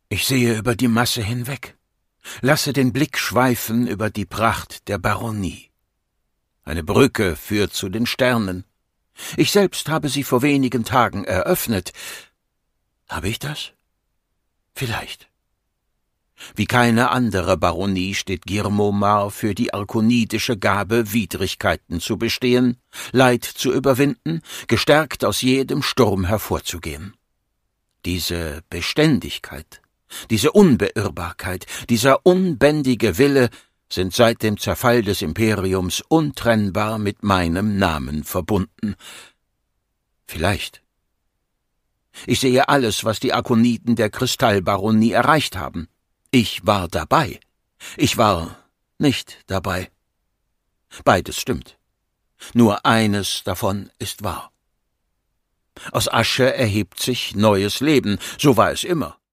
Ich sehe über die Masse hinweg, lasse den Blick schweifen über die Pracht der Baronie. Eine Brücke führt zu den Sternen. Ich selbst habe sie vor wenigen Tagen eröffnet. Habe ich das? Vielleicht. Wie keine andere Baronie steht Girmomar für die arkonidische Gabe, Widrigkeiten zu bestehen, Leid zu überwinden, gestärkt aus jedem Sturm hervorzugehen. Diese Beständigkeit, diese Unbeirrbarkeit, dieser unbändige Wille sind seit dem Zerfall des Imperiums untrennbar mit meinem Namen verbunden. Vielleicht. Ich sehe alles, was die Arkoniden der Kristallbaronie erreicht haben. Ich war dabei. Ich war nicht dabei. Beides stimmt. Nur eines davon ist wahr. Aus Asche erhebt sich neues Leben, so war es immer.